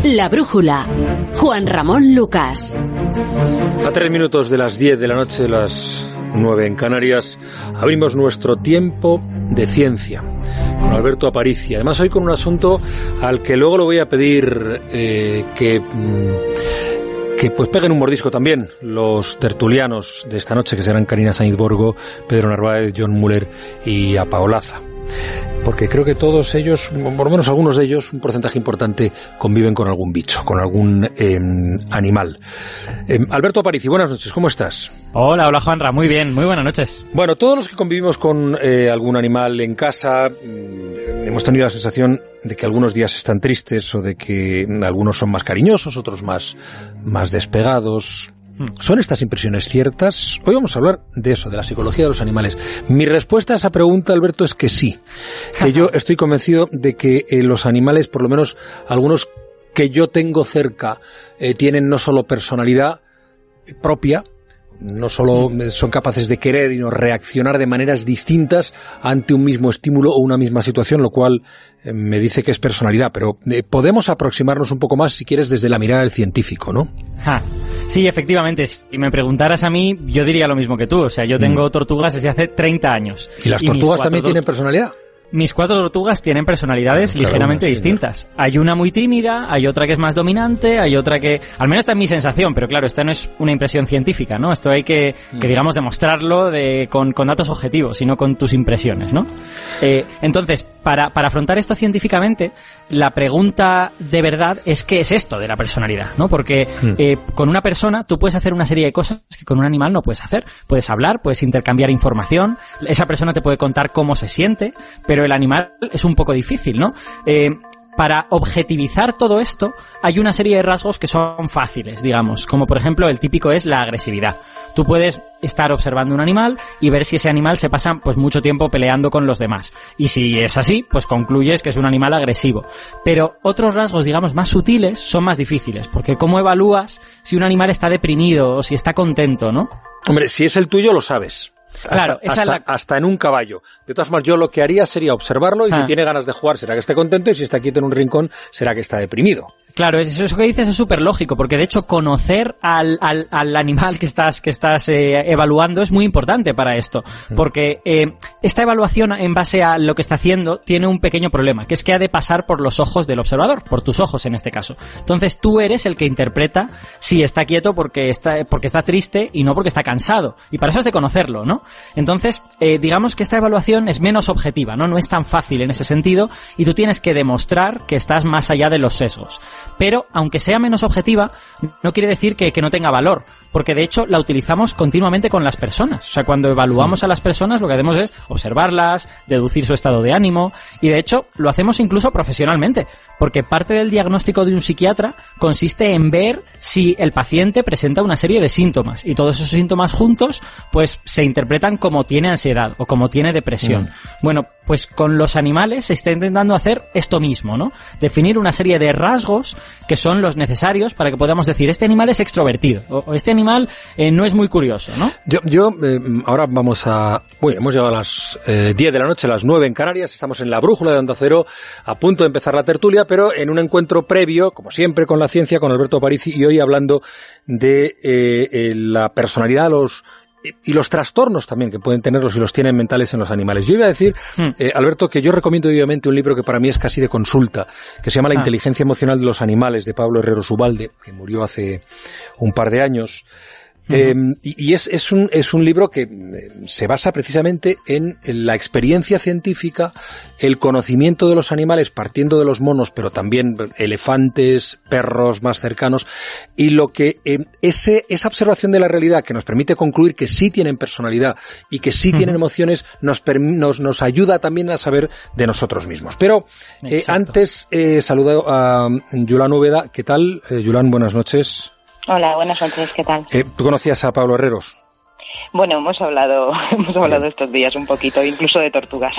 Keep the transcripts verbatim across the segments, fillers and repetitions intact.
La Brújula, Juan Ramón Lucas. A tres minutos de las diez de la noche, las nueve en Canarias, abrimos nuestro tiempo de ciencia con Alberto Aparici. Además, hoy con un asunto al que luego le voy a pedir eh, que... que pues peguen un mordisco también los tertulianos de esta noche, que serán Karina Sainz Borgo, Pedro Narváez, John Muller y Apaolaza. Porque creo que todos ellos, por lo menos algunos de ellos, un porcentaje importante, conviven con algún bicho, con algún eh, animal. Eh, Alberto Aparici, buenas noches, ¿cómo estás? Hola, hola Juanra, muy bien, muy buenas noches. Bueno, todos los que convivimos con eh, algún animal en casa, eh, hemos tenido la sensación de que algunos días están tristes o de que algunos son más cariñosos, otros más, más despegados. ¿Son estas impresiones ciertas? Hoy vamos a hablar de eso, de la psicología de los animales. Mi respuesta a esa pregunta, Alberto, es que sí. Que yo estoy convencido de que eh, los animales, por lo menos algunos que yo tengo cerca, eh, tienen no solo personalidad propia, no solo son capaces de querer y no reaccionar de maneras distintas ante un mismo estímulo o una misma situación, lo cual eh, me dice que es personalidad, pero eh, podemos aproximarnos un poco más, si quieres, desde la mirada del científico, ¿no? Ja. Sí, efectivamente, si me preguntaras a mí, yo diría lo mismo que tú, o sea, yo tengo mm. tortugas desde hace treinta años. ¿Y las tortugas y también tienen personalidad? Mis cuatro tortugas tienen personalidades claro, ligeramente distintas. Hay una muy tímida, hay otra que es más dominante, hay otra que... Al menos esta es mi sensación, pero claro, esta no es una impresión científica, ¿no? Esto hay que, que digamos, demostrarlo de, con, con datos objetivos y no con tus impresiones, ¿no? Eh, entonces, para, para afrontar esto científicamente, la pregunta de verdad es ¿qué es esto de la personalidad, ¿no? Porque eh, con una persona tú puedes hacer una serie de cosas que con un animal no puedes hacer. Puedes hablar, puedes intercambiar información, esa persona te puede contar cómo se siente, pero Pero el animal es un poco difícil, ¿no? Eh, para objetivizar todo esto, hay una serie de rasgos que son fáciles, digamos, como por ejemplo el típico es la agresividad. Tú puedes estar observando un animal y ver si ese animal se pasa pues mucho tiempo peleando con los demás. Y si es así, pues concluyes que es un animal agresivo. Pero otros rasgos, digamos, más sutiles son más difíciles, porque ¿cómo evalúas si un animal está deprimido o si está contento, no? Hombre, si es el tuyo lo sabes. Claro, hasta, esa hasta, es la... hasta en un caballo. De todas formas, yo lo que haría sería observarlo y ah. si tiene ganas de jugar será que esté contento y si está quieto en un rincón será que está deprimido. Claro, eso, eso que dices es súper lógico, porque de hecho conocer al, al, al animal que estás, que estás eh, evaluando es muy importante para esto, porque eh, esta evaluación en base a lo que está haciendo tiene un pequeño problema, que es que ha de pasar por los ojos del observador, por tus ojos en este caso. Entonces tú eres el que interpreta si está quieto porque está, porque está triste y no porque está cansado, y para eso has de conocerlo, ¿no? Entonces, eh, digamos que esta evaluación es menos objetiva, ¿no? No es tan fácil en ese sentido, y tú tienes que demostrar que estás más allá de los sesgos. Pero, aunque sea menos objetiva, no quiere decir que, que no tenga valor, porque de hecho la utilizamos continuamente con las personas. O sea, cuando evaluamos a las personas lo que hacemos es observarlas, deducir su estado de ánimo, y de hecho lo hacemos incluso profesionalmente, porque parte del diagnóstico de un psiquiatra consiste en ver si el paciente presenta una serie de síntomas, y todos esos síntomas juntos pues se interpretan como tiene ansiedad o como tiene depresión. Mm. Bueno, pues con los animales se está intentando hacer esto mismo, ¿no? Definir una serie de rasgos que son los necesarios para que podamos decir este animal es extrovertido o, o este animal eh, no es muy curioso, ¿no? Yo, yo eh, ahora vamos a... Bueno, hemos llegado a las eh, diez de la noche, a las nueve en Canarias, estamos en la Brújula de Onda Cero, a punto de empezar la tertulia, pero en un encuentro previo, como siempre, con la ciencia, con Alberto Aparici, y hoy hablando de eh, eh, la personalidad, los... y los trastornos también que pueden tenerlos y los tienen mentales en los animales. Yo iba a decir, hmm. eh, Alberto, que yo recomiendo vivamente un libro que para mí es casi de consulta, que se llama La ah. inteligencia emocional de los animales, de Pablo Herreros Ubalde, que murió hace un par de años. Uh-huh. Eh, y, y es, es un, es un libro que se basa precisamente en, en la experiencia científica, el conocimiento de los animales partiendo de los monos, pero también elefantes, perros más cercanos, y lo que, eh, ese, esa observación de la realidad que nos permite concluir que sí tienen personalidad y que sí uh-huh. tienen emociones, nos, nos, nos ayuda también a saber de nosotros mismos. Pero, eh, antes, eh, saludo a Yulán Úbeda. ¿Qué tal? Eh, Yulán, buenas noches. Hola, buenas noches, ¿qué tal? Eh, ¿Tú conocías a Pablo Herreros? Bueno, hemos hablado hemos hablado estos días un poquito, incluso de tortugas.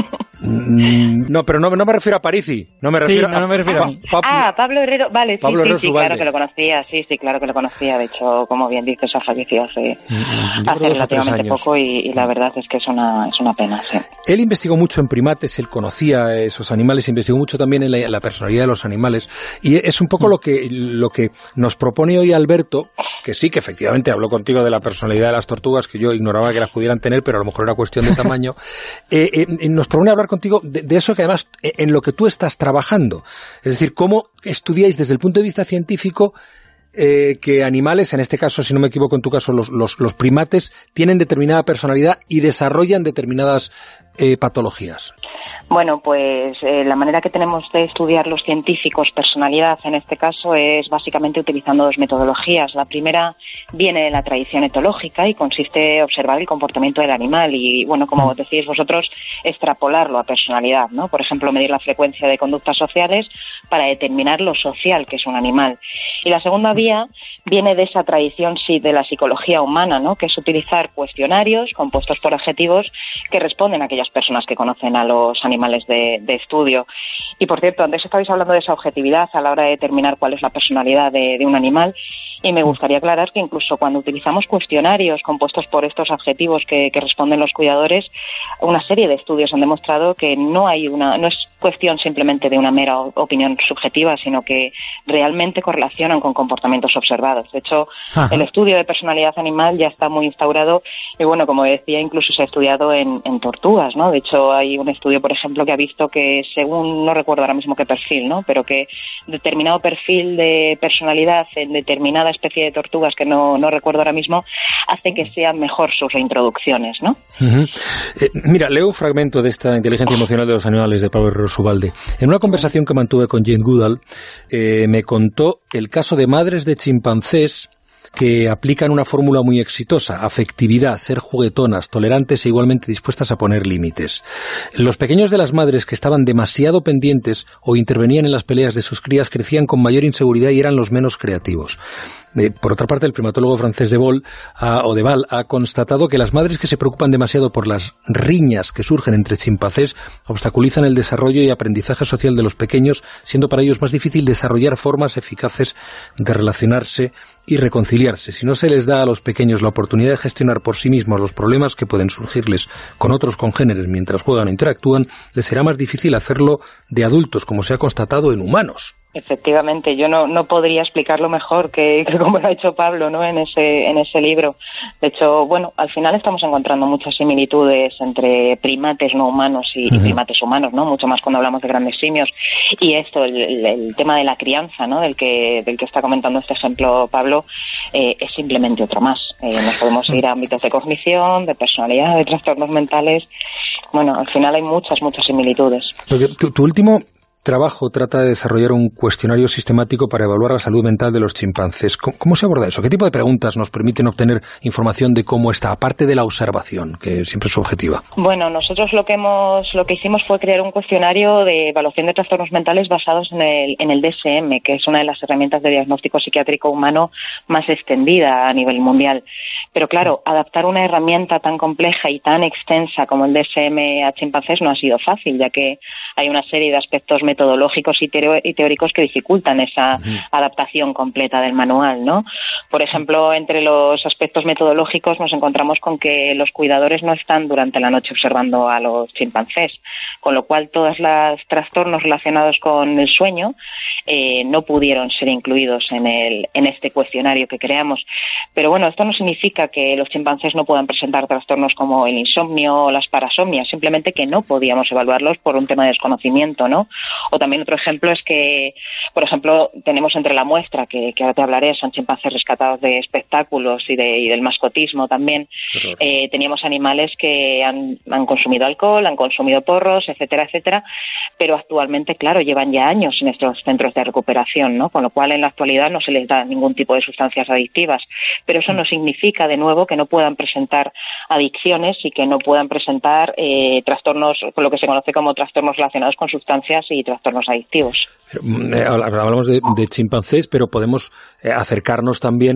No, pero no, no me refiero a Parisi, no me refiero sí, no, no me refiero a... a... Pa, pa, ah, Pablo Herrero, vale, Pablo sí, Herrero sí, sí, claro que lo conocía, sí, sí, claro que lo conocía, de hecho, como bien dices, ha fallecido hace, hace relativamente poco y, y la verdad es que es una, es una pena, sí. Él investigó mucho en primates, él conocía esos animales, investigó mucho también en la, en la personalidad de los animales, y es un poco lo que, lo que nos propone hoy Alberto, que sí, que efectivamente habló contigo de la personalidad de las tortugas, que yo ignoraba que las pudieran tener, pero a lo mejor era cuestión de tamaño. eh, eh, nos propone hablar contigo de, de eso que además, en lo que tú estás trabajando. Es decir, cómo estudiáis desde el punto de vista científico eh, que animales, en este caso, si no me equivoco, en tu caso, los, los, los primates, tienen determinada personalidad y desarrollan determinadas eh, patologías. Bueno, pues eh, la manera que tenemos de estudiar los científicos personalidad en este caso es básicamente utilizando dos metodologías. La primera viene de la tradición etológica y consiste en observar el comportamiento del animal y, bueno, como decís vosotros, extrapolarlo a personalidad, ¿no? Por ejemplo, medir la frecuencia de conductas sociales para determinar lo social que es un animal. Y la segunda vía viene de esa tradición sí, de la psicología humana, ¿no? Que es utilizar cuestionarios compuestos por adjetivos que responden a aquellas personas que conocen a los animales De, de estudio. Y por cierto, antes estabais hablando de esa objetividad a la hora de determinar cuál es la personalidad de, de un animal y me gustaría aclarar que incluso cuando utilizamos cuestionarios compuestos por estos adjetivos que, que responden los cuidadores, una serie de estudios han demostrado que no hay una, no es cuestión simplemente de una mera opinión subjetiva, sino que realmente correlacionan con comportamientos observados. De hecho, Ajá. el estudio de personalidad animal ya está muy instaurado y bueno, como decía, incluso se ha estudiado en, en tortugas, ¿no? De hecho, hay un estudio, por ejemplo, que ha visto que según, no recuerdo ahora mismo qué perfil, ¿no? Pero que determinado perfil de personalidad en determinada especie de tortugas, que no, no recuerdo ahora mismo, hace que sean mejor sus reintroducciones, ¿no? Uh-huh. Eh, mira, leo un fragmento de esta inteligencia emocional de los animales de Pablo Herrero Subalde. En una conversación que mantuve con Jane Goodall, eh, me contó el caso de madres de chimpancés que aplican una fórmula muy exitosa: afectividad, ser juguetonas, tolerantes e igualmente dispuestas a poner límites. Los pequeños de las madres que estaban demasiado pendientes o intervenían en las peleas de sus crías crecían con mayor inseguridad y eran los menos creativos. Eh, por otra parte, el primatólogo francés de Boll, a, o de Val ha constatado que las madres que se preocupan demasiado por las riñas que surgen entre chimpancés obstaculizan el desarrollo y aprendizaje social de los pequeños, siendo para ellos más difícil desarrollar formas eficaces de relacionarse y reconciliarse. Si no se les da a los pequeños la oportunidad de gestionar por sí mismos los problemas que pueden surgirles con otros congéneres mientras juegan o interactúan, les será más difícil hacerlo de adultos, como se ha constatado en humanos. Efectivamente, yo no, no podría explicarlo mejor que, que como lo ha hecho Pablo, ¿no? En ese, en ese libro. De hecho, bueno, al final estamos encontrando muchas similitudes entre primates no humanos y, uh-huh. y primates humanos, ¿no? Mucho más cuando hablamos de grandes simios. Y esto, el, el, el tema de la crianza, ¿no? Del que, del que está comentando este ejemplo Pablo, eh, es simplemente otro más. Eh, nos podemos ir a ámbitos de cognición, de personalidad, de trastornos mentales. Bueno, al final hay muchas, muchas similitudes. Porque tu, tu último trabajo trata de desarrollar un cuestionario sistemático para evaluar la salud mental de los chimpancés. ¿Cómo, cómo se aborda eso? ¿Qué tipo de preguntas nos permiten obtener información de cómo está, aparte de la observación, que siempre es subjetiva? Bueno, nosotros lo que hemos, lo que hicimos fue crear un cuestionario de evaluación de trastornos mentales basados en el, en el D S M, que es una de las herramientas de diagnóstico psiquiátrico humano más extendida a nivel mundial. Pero claro, adaptar una herramienta tan compleja y tan extensa como el D S M a chimpancés no ha sido fácil, ya que hay una serie de aspectos metodológicos y, teo- y teóricos que dificultan esa uh-huh. adaptación completa del manual, ¿no? Por ejemplo, entre los aspectos metodológicos nos encontramos con que los cuidadores no están durante la noche observando a los chimpancés, con lo cual todos los trastornos relacionados con el sueño eh, no pudieron ser incluidos en, el, en este cuestionario que creamos. Pero bueno, esto no significa que los chimpancés no puedan presentar trastornos como el insomnio o las parasomnias, simplemente que no podíamos evaluarlos por un tema de desconocimiento, ¿no? O también otro ejemplo es que, por ejemplo, tenemos entre la muestra, que, que ahora te hablaré, son chimpancés rescatados de espectáculos y, de, y del mascotismo también. Eh, teníamos animales que han, han consumido alcohol, han consumido porros, etcétera, etcétera, pero actualmente, claro, llevan ya años en estos centros de recuperación, ¿no? Con lo cual, en la actualidad no se les da ningún tipo de sustancias adictivas. Pero eso no significa, de nuevo, que no puedan presentar adicciones y que no puedan presentar eh, trastornos, con lo que se conoce como trastornos relacionados con sustancias y trastornos adictivos. Pero, eh, hablamos de, de chimpancés, pero podemos eh, acercarnos también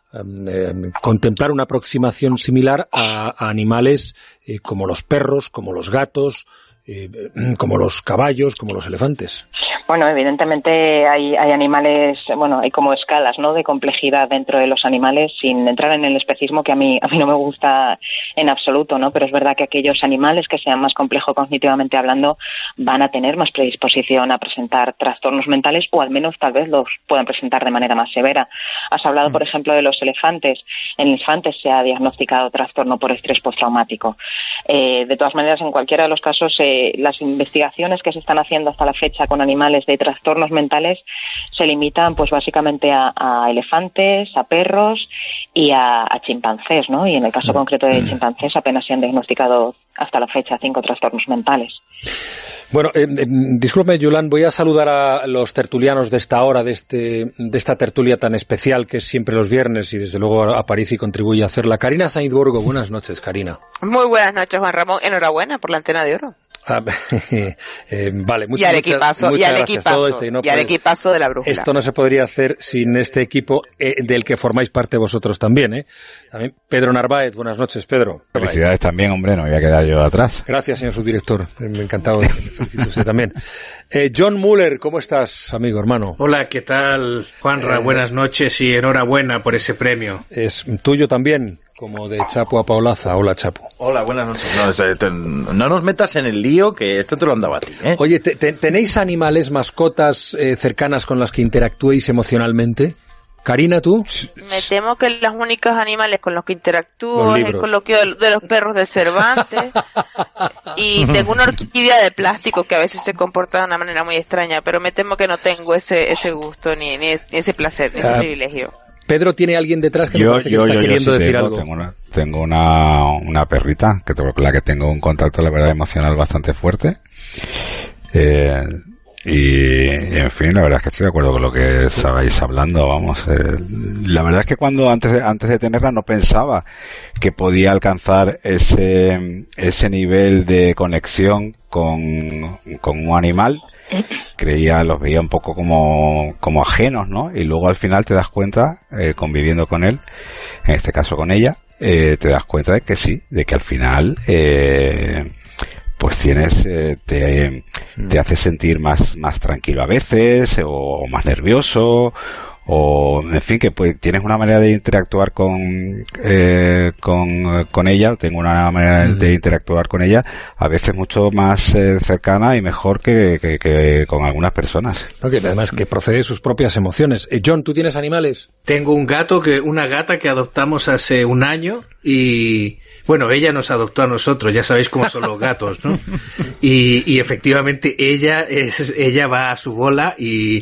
eh, contemplar una aproximación similar a, a animales eh, como los perros, como los gatos, eh, como los caballos, como los elefantes. Bueno, evidentemente hay, hay animales, bueno, hay como escalas, ¿no?, de complejidad dentro de los animales, sin entrar en el especismo, que a mí a mí no me gusta en absoluto, ¿no? Pero es verdad que aquellos animales que sean más complejos cognitivamente hablando van a tener más predisposición a presentar trastornos mentales, o al menos tal vez los puedan presentar de manera más severa. Has hablado, por ejemplo, de los elefantes. En elefantes se ha diagnosticado trastorno por estrés postraumático. Eh, de todas maneras, en cualquiera de los casos, eh, las investigaciones que se están haciendo hasta la fecha con animales de trastornos mentales se limitan pues básicamente a, a elefantes, a perros y a, a chimpancés, ¿no? Y en el caso concreto de chimpancés apenas se han diagnosticado hasta la fecha cinco trastornos mentales. Bueno, eh, eh, disculpe, Yolán, voy a saludar a los tertulianos de esta hora, de este de esta tertulia tan especial que es siempre los viernes y desde luego aparece y contribuye a hacerla. Karina Sainz-Borgo, buenas noches, Karina. Muy buenas noches, Juan Ramón. Enhorabuena por la Antena de Oro. Ah, eh, vale, muchas, y al equipazo, muchas y al gracias. equipazo, Todo esto, y no y al equipazo de la brújula. Esto no se podría hacer sin este equipo eh, del que formáis parte vosotros también, ¿eh? También Pedro Narváez, buenas noches, Pedro. Felicidades también, hombre, no voy a quedar yo atrás. Gracias, señor subdirector. Me ha encantado. Me felicito usted también. Eh, John Muller, ¿cómo estás, amigo, hermano? Hola, ¿qué tal, Juanra? Eh, buenas noches y enhorabuena por ese premio. Es tuyo también, como de Chapo a Paulaza. Hola, Chapo. Hola, buenas noches. No, no nos metas en el lío, que esto te lo han dado a ti, ¿eh? Oye, te, te, ¿tenéis animales, mascotas eh, cercanas con las que interactuéis emocionalmente? Karina, ¿tú? Me temo que los únicos animales con los que interactúo es el coloquio de, de los perros de Cervantes. Y tengo una orquídea de plástico que a veces se comporta de una manera muy extraña, pero me temo que no tengo ese ese gusto, ni, ni, ni ese placer, ni ese uh, privilegio. Pedro, ¿tiene alguien detrás que yo, me parece yo, que está yo, queriendo yo sí decir tengo, algo? Tengo una, tengo una, una perrita, que con la que tengo un contacto, la verdad, emocional bastante fuerte. Eh... Y, en fin, la verdad es que estoy de acuerdo con lo que estabais hablando, vamos. Eh, la verdad es que cuando antes de, antes de tenerla no pensaba que podía alcanzar ese ese nivel de conexión con, con un animal. Creía, los veía un poco como, como ajenos, ¿no? Y luego al final te das cuenta, eh, conviviendo con él, en este caso con ella, eh, te das cuenta de que sí, de que al final, eh, pues tienes, eh, te, te hace sentir más, más tranquilo a veces, o, o más nervioso, o, en fin, que pues tienes una manera de interactuar con, eh, con, con ella, tengo una manera de interactuar con ella, a veces mucho más eh, cercana y mejor que, que, que con algunas personas. Porque además que procede de sus propias emociones. Eh, John, ¿tú tienes animales? Tengo un gato, que una gata que adoptamos hace un año y... Bueno, ella nos adoptó a nosotros, ya sabéis cómo son los gatos, ¿no? Y, y efectivamente ella es, ella va a su bola y,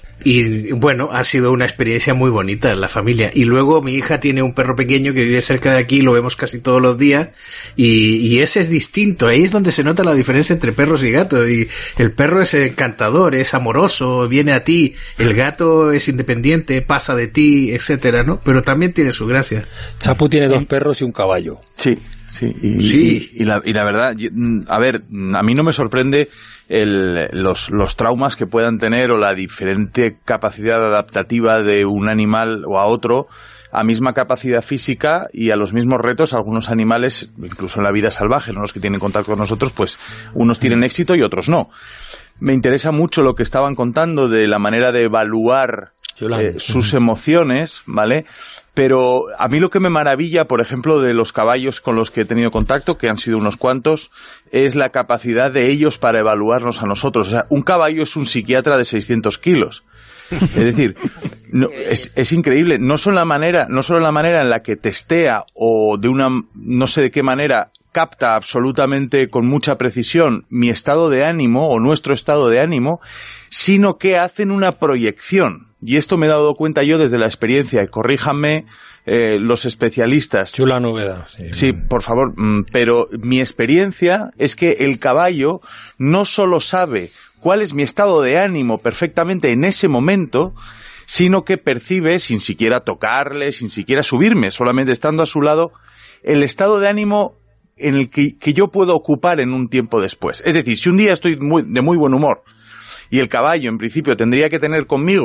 y bueno, ha sido una experiencia muy bonita en la familia. Y luego mi hija tiene un perro pequeño que vive cerca de aquí, lo vemos casi todos los días, y, y ese es distinto. Ahí es donde se nota la diferencia entre perros y gatos. Y el perro es encantador, es amoroso, viene a ti. El gato es independiente, pasa de ti, etcétera, ¿no? Pero también tiene su gracia. Chapu tiene dos perros y un caballo. Sí, sí. Y, sí. y, y, la, y la verdad, yo, a ver, a mí no me sorprende el, los, los traumas que puedan tener o la diferente capacidad adaptativa de un animal o a otro, a misma capacidad física y a los mismos retos. Algunos animales, incluso en la vida salvaje, ¿no? Los que tienen contacto con nosotros, pues unos tienen éxito y otros no. Me interesa mucho lo que estaban contando de la manera de evaluar eh, sus emociones, ¿vale? Pero a mí lo que me maravilla, por ejemplo, de los caballos con los que he tenido contacto, que han sido unos cuantos, es la capacidad de ellos para evaluarnos a nosotros. O sea, un caballo es un psiquiatra de seiscientos kilos. Es decir, no, es, es increíble. No solo la manera, no solo la manera en la que testea o de una, no sé de qué manera, capta absolutamente con mucha precisión mi estado de ánimo o nuestro estado de ánimo, sino que hacen una proyección. Y esto me he dado cuenta yo desde la experiencia, y corríjanme eh, los especialistas. Chula novedad. Sí. sí, por favor, pero mi experiencia es que el caballo no solo sabe cuál es mi estado de ánimo perfectamente en ese momento, sino que percibe, sin siquiera tocarle, sin siquiera subirme, solamente estando a su lado, el estado de ánimo en el que, que yo puedo ocupar en un tiempo después. Es decir, si un día estoy muy, de muy buen humor y el caballo en principio tendría que tener conmigo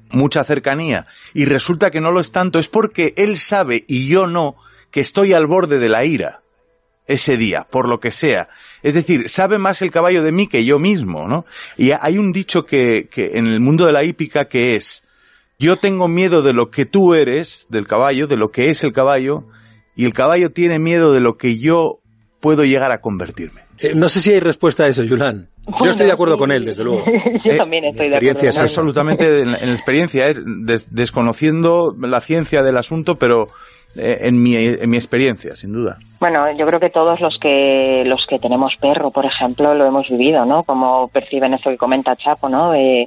mucha cercanía y resulta que no lo es tanto, es porque él sabe y yo no que estoy al borde de la ira ese día, por lo que sea. Es decir, sabe más el caballo de mí que yo mismo, ¿no? Y hay un dicho que, que en el mundo de la hípica que es: yo tengo miedo de lo que tú eres, del caballo, de lo que es el caballo, y el caballo tiene miedo de lo que yo puedo llegar a convertirme. Eh, no sé si hay respuesta a eso, Yulán. Bueno, yo estoy de acuerdo con él, desde luego. Yo eh, también estoy de acuerdo. Es absolutamente en, en experiencia, es des, desconociendo la ciencia del asunto, pero eh, en mi en mi experiencia, sin duda. Bueno, yo creo que todos los que los que tenemos perro, por ejemplo, lo hemos vivido, ¿no? Como perciben eso que comenta Chapo, ¿no? De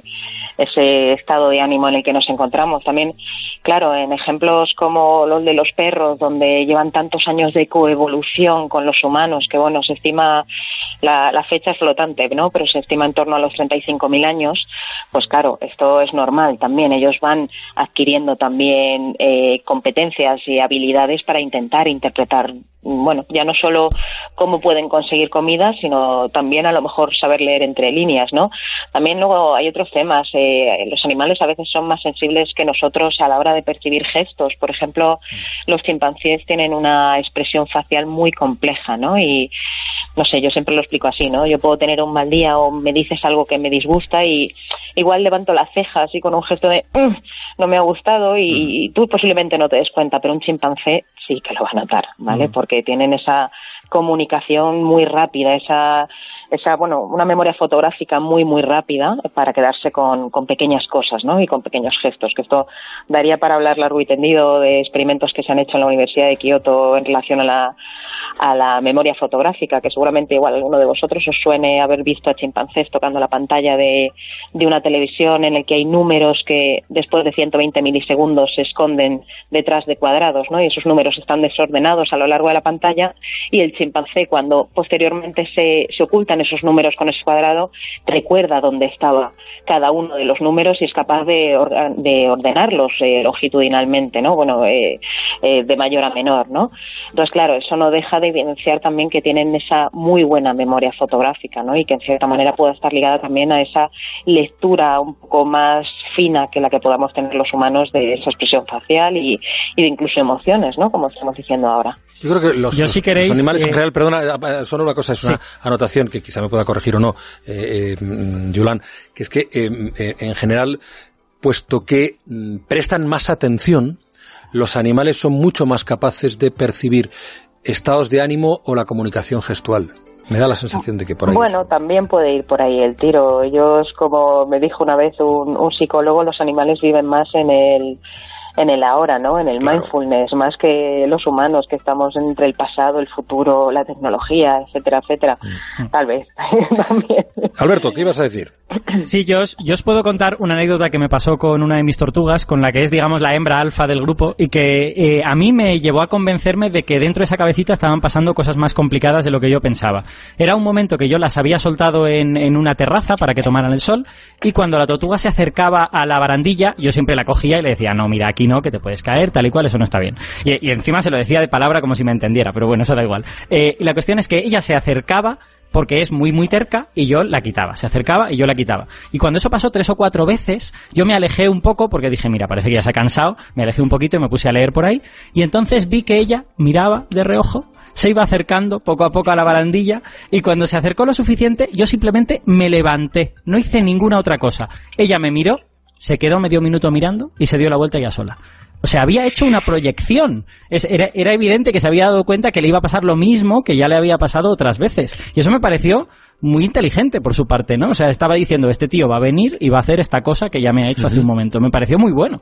ese estado de ánimo en el que nos encontramos. También, claro, en ejemplos como los de los perros, donde llevan tantos años de coevolución con los humanos, que bueno, se estima, la, la fecha es flotante, ¿no? Pero se estima en torno a los treinta y cinco mil años, pues claro, esto es normal también. Ellos van adquiriendo también eh, competencias y habilidades para intentar interpretar, bueno, ya no solo cómo pueden conseguir comida, sino también a lo mejor saber leer entre líneas, ¿no? También luego hay otros temas. Eh, los animales a veces son más sensibles que nosotros a la hora de percibir gestos. Por ejemplo, los chimpancés tienen una expresión facial muy compleja, ¿no? Y no sé, yo siempre lo explico así, ¿no? Yo puedo tener un mal día o me dices algo que me disgusta y igual levanto las cejas y con un gesto de mmm, no me ha gustado y, y tú posiblemente no te des cuenta, pero un chimpancé sí que lo va a notar, ¿vale? Porque tienen esa comunicación muy rápida, esa, esa, bueno, una memoria fotográfica muy, muy rápida para quedarse con, con pequeñas cosas, ¿no? Y con pequeños gestos, que esto daría para hablar largo y tendido de experimentos que se han hecho en la Universidad de Kioto en relación a la, a la memoria fotográfica, que seguramente igual alguno de vosotros os suene haber visto a chimpancés tocando la pantalla de, de una televisión en el que hay números que después de ciento veinte milisegundos se esconden detrás de cuadrados, ¿no? Y esos números están desordenados a lo largo de la pantalla y el chimpancé, cuando posteriormente se, se ocultan esos números con ese cuadrado, recuerda dónde estaba cada uno de los números y es capaz de, or, de ordenarlos eh, longitudinalmente, ¿no? Bueno, eh, eh, de mayor a menor, ¿no? Entonces, claro, eso no deja de evidenciar también que tienen esa muy buena memoria fotográfica, ¿no? Y que en cierta manera puede estar ligada también a esa lectura un poco más fina que la que podamos tener los humanos de esa expresión facial y, y de incluso emociones, ¿no? Como estamos diciendo ahora. Yo creo que los, Yo, los, si queréis, los animales eh... en general, perdona, solo una cosa, es una sí. anotación que quizá me pueda corregir o no, eh, eh, Yulán, que es que eh, eh, en general, puesto que mm, prestan más atención, los animales son mucho más capaces de percibir estados de ánimo o la comunicación gestual. Me da la sensación de que por ahí... Bueno, también puede ir por ahí el tiro. Ellos, como me dijo una vez un, un psicólogo, los animales viven más en el... en el ahora, ¿no? En el claro. mindfulness, más que los humanos, que estamos entre el pasado, el futuro, la tecnología, etcétera, etcétera. Mm. Tal vez. También. Alberto, ¿qué ibas a decir? Sí, yo os, yo os puedo contar una anécdota que me pasó con una de mis tortugas, con la que es, digamos, la hembra alfa del grupo, y que eh, a mí me llevó a convencerme de que dentro de esa cabecita estaban pasando cosas más complicadas de lo que yo pensaba. Era un momento que yo las había soltado en, en una terraza para que tomaran el sol, y cuando la tortuga se acercaba a la barandilla, yo siempre la cogía y le decía, no, mira, aquí no, que te puedes caer, tal y cual, eso no está bien. Y, y encima se lo decía de palabra como si me entendiera, pero bueno, eso da igual. Eh, y la cuestión es que ella se acercaba porque es muy, muy terca, y yo la quitaba. Se acercaba y yo la quitaba. Y cuando eso pasó tres o cuatro veces, yo me alejé un poco, porque dije, mira, parece que ya se ha cansado, me alejé un poquito y me puse a leer por ahí, y entonces vi que ella miraba de reojo, se iba acercando poco a poco a la barandilla, y cuando se acercó lo suficiente, yo simplemente me levanté. No hice ninguna otra cosa. Ella me miró, se quedó medio minuto mirando, y se dio la vuelta ya sola. O sea, había hecho una proyección. Es, era, era evidente que se había dado cuenta que le iba a pasar lo mismo que ya le había pasado otras veces. Y eso me pareció muy inteligente por su parte, ¿no? O sea, estaba diciendo, este tío va a venir y va a hacer esta cosa que ya me ha hecho uh-huh. hace un momento. Me pareció muy bueno.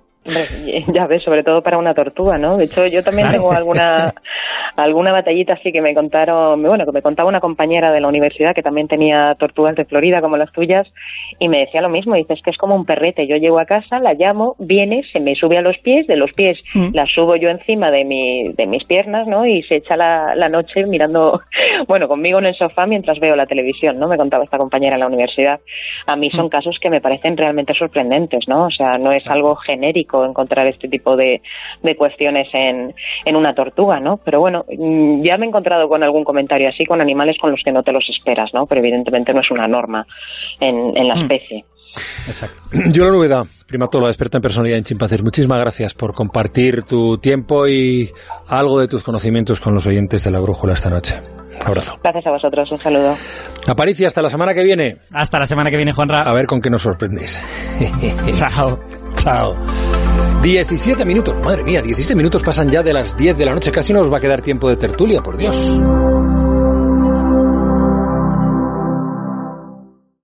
Ya ves, sobre todo para una tortuga, ¿no? De hecho, yo también tengo alguna alguna batallita así que me contaron, bueno, que me contaba una compañera de la universidad que también tenía tortugas de Florida como las tuyas, y me decía lo mismo, dices que es como un perrete. Yo llego a casa, la llamo, viene, se me sube a los pies, de los pies mm. la subo yo encima de mi de mis piernas, ¿no? Y se echa la, la noche mirando, bueno, conmigo en el sofá mientras veo la televisión, ¿no? Me contaba esta compañera en la universidad. A mí son mm. casos que me parecen realmente sorprendentes, ¿no? O sea, no es sí. algo genérico encontrar este tipo de, de cuestiones en, en una tortuga, ¿no? Pero bueno, ya me he encontrado con algún comentario así con animales con los que no te los esperas, ¿no? Pero evidentemente no es una norma en, en la especie. Exacto. Yo la novedad, primatóloga, experta en personalidad en chimpancés. Muchísimas gracias por compartir tu tiempo y algo de tus conocimientos con los oyentes de La Brújula esta noche. Un abrazo. Gracias a vosotros, un saludo. Aparicio, hasta la semana que viene. Hasta la semana que viene, Juanra. A ver con qué nos sorprendéis. Chao. Chao. diecisiete minutos, madre mía, diecisiete minutos pasan ya de las diez de la noche. Casi no os va a quedar tiempo de tertulia, por Dios.